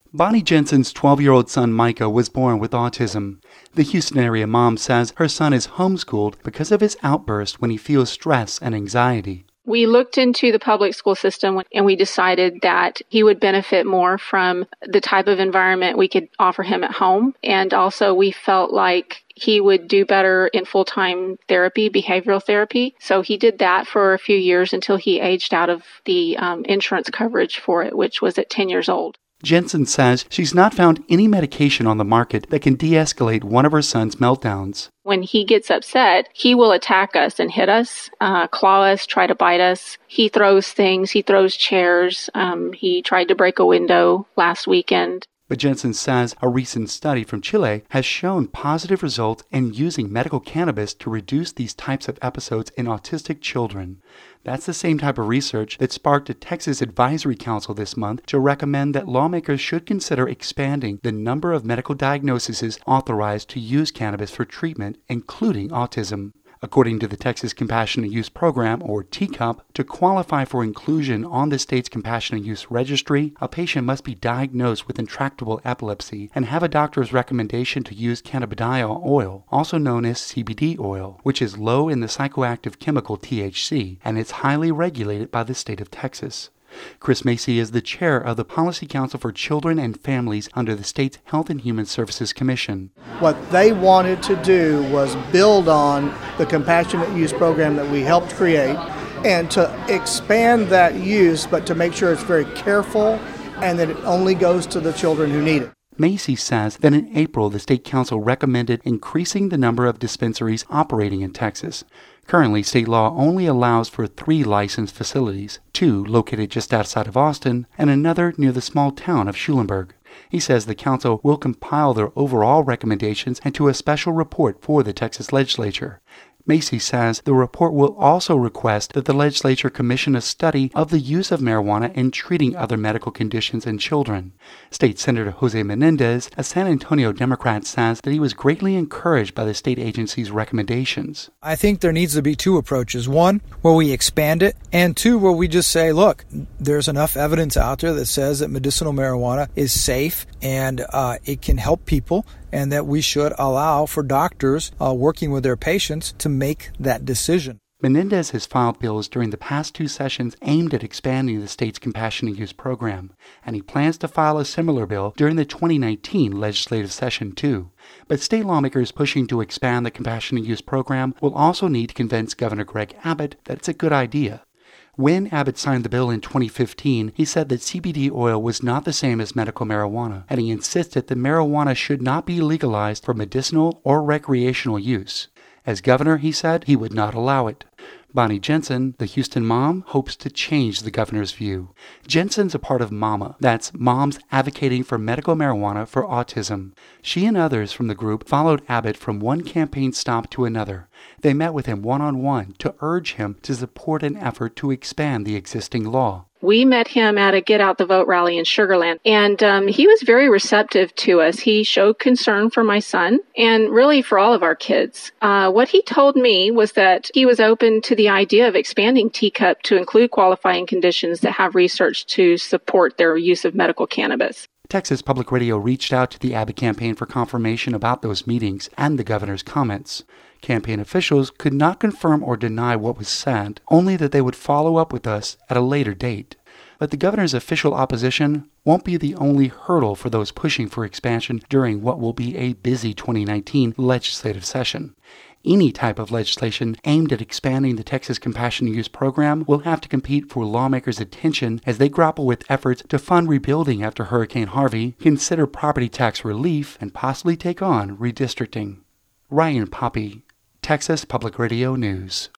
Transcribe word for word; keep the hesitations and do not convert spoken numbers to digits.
Bonnie Jensen's twelve-year-old son Micah was born with autism. The Houston area mom says her son is homeschooled because of his outburst when he feels stress and anxiety. We looked into the public school system and we decided that he would benefit more from the type of environment we could offer him at home. And also we felt like he would do better in full-time therapy, behavioral therapy. So he did that for a few years until he aged out of the um, insurance coverage for it, which was at ten years old. Jensen says she's not found any medication on the market that can de-escalate one of her son's meltdowns. When he gets upset, he will attack us and hit us, uh, claw us, try to bite us. He throws things. He throws chairs. Um, he tried to break a window last weekend. But Jensen says a recent study from Chile has shown positive results in using medical cannabis to reduce these types of episodes in autistic children. That's the same type of research that sparked a Texas Advisory Council this month to recommend that lawmakers should consider expanding the number of medical diagnoses authorized to use cannabis for treatment, including autism. According to the Texas Compassionate Use Program, or T C U P, to qualify for inclusion on the state's Compassionate Use Registry, a patient must be diagnosed with intractable epilepsy and have a doctor's recommendation to use cannabidiol oil, also known as C B D oil, which is low in the psychoactive chemical T H C, and it's highly regulated by the state of Texas. Chris Macy is the chair of the Policy Council for Children and Families under the state's Health and Human Services Commission. What they wanted to do was build on the compassionate use program that we helped create and to expand that use, but to make sure it's very careful and that it only goes to the children who need it. Macy says that in April, the State Council recommended increasing the number of dispensaries operating in Texas. Currently, state law only allows for three licensed facilities, two located just outside of Austin and another near the small town of Schulenburg. He says the council will compile their overall recommendations into a special report for the Texas legislature. Macy says the report will also request that the legislature commission a study of the use of marijuana in treating other medical conditions in children. State Senator Jose Menendez, a San Antonio Democrat, says that he was greatly encouraged by the state agency's recommendations. I think there needs to be two approaches. One, where we expand it, and two, where we just say, look, there's enough evidence out there that says that medicinal marijuana is safe and uh, it can help people, and that we should allow for doctors uh, working with their patients to make that decision. Menendez has filed bills during the past two sessions aimed at expanding the state's compassionate use program, and he plans to file a similar bill during the twenty nineteen legislative session too. But state lawmakers pushing to expand the compassionate use program will also need to convince Governor Greg Abbott that it's a good idea. When Abbott signed the bill in twenty fifteen, he said that C B D oil was not the same as medical marijuana, and he insisted that marijuana should not be legalized for medicinal or recreational use. As governor, he said he would not allow it. Bonnie Jensen, the Houston mom, hopes to change the governor's view. Jensen's a part of MAMA, that's Moms Advocating for Medical Marijuana for Autism. She and others from the group followed Abbott from one campaign stop to another. They met with him one-on-one to urge him to support an effort to expand the existing law. We met him at a Get Out the Vote rally in Sugar Land, and um, he was very receptive to us. He showed concern for my son and really for all of our kids. Uh, what he told me was that he was open to the idea of expanding T C U P to include qualifying conditions that have research to support their use of medical cannabis. Texas Public Radio reached out to the Abbott campaign for confirmation about those meetings and the governor's comments. Campaign officials could not confirm or deny what was said, only that they would follow up with us at a later date. But the governor's official opposition won't be the only hurdle for those pushing for expansion during what will be a busy twenty nineteen legislative session. Any type of legislation aimed at expanding the Texas Compassionate Use Program will have to compete for lawmakers' attention as they grapple with efforts to fund rebuilding after Hurricane Harvey, consider property tax relief, and possibly take on redistricting. Ryan Poppy, Texas Public Radio News.